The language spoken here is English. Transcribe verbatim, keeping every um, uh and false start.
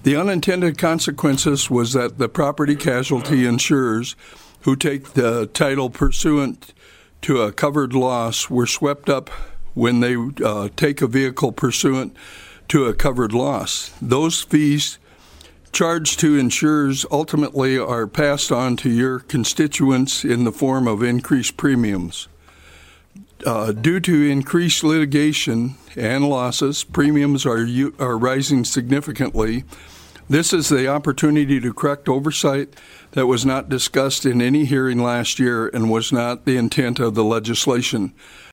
The unintended consequences was that the property casualty insurers who take the title pursuant to a covered loss were swept up when they uh, take a vehicle pursuant to a covered loss. Those fees charged to insurers ultimately are passed on to your constituents in the form of increased premiums. Uh, due to increased litigation and losses, premiums are are rising significantly. This is the opportunity to correct oversight that was not discussed in any hearing last year and was not the intent of the legislation.